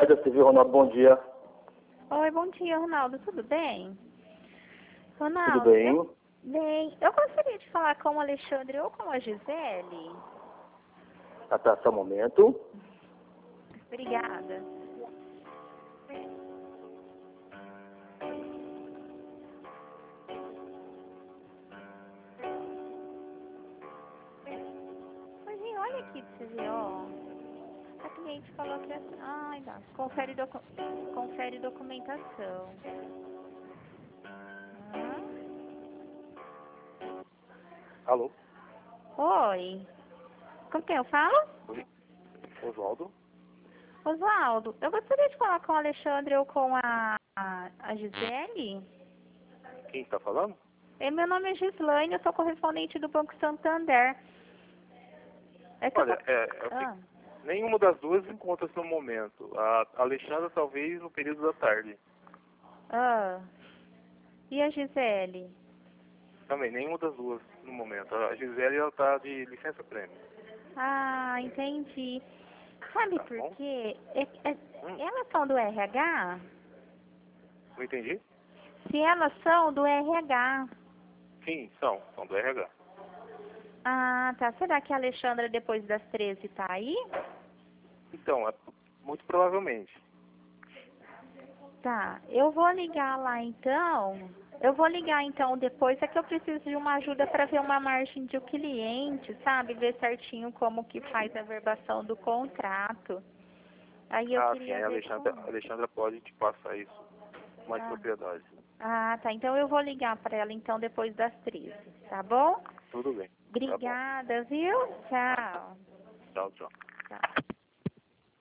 Casa Civil, Ronaldo, bom dia. Oi, bom dia, Ronaldo. Tudo bem? Ronaldo, Tudo bem? bem. Eu gostaria de falar com o Alexandre ou com a Gisele. Até só um momento. Obrigada. Oi, olha aqui pra você ver, ó. A cliente falou que... Ai, não. Confere documentação. Alô? Oi. Com quem eu falo? Oi. Oswaldo? Oswaldo, eu gostaria de falar com o Alexandre ou com a Gisele. Quem está falando? Meu nome é Gislaine, eu sou correspondente do Banco Santander. Olha, nenhuma das duas encontra-se no momento. A Alexandra talvez no período da tarde. E a Gisele? Também, nenhuma das duas no momento. A Gisele ela está de licença prêmio. Ah, entendi. Sabe Tá por bom? quê? Elas são do RH? Não entendi? Se elas são do RH. Sim, são do RH. Ah, tá. Será que a Alexandra depois das 13 tá aí? Então, muito provavelmente. Tá. Eu vou ligar lá então. Eu vou ligar então depois, é que eu preciso de uma ajuda para ver uma margem de um cliente, sabe? Ver certinho como que faz a verbação do contrato. Aí eu Sim, queria a ver Alexandra pode te passar isso com mais propriedade. Ah, tá. Então eu vou ligar para ela então depois das 13, tá bom? Tudo bem. Tá bom. Obrigada, viu? Tchau. Tchau, tchau. Tchau.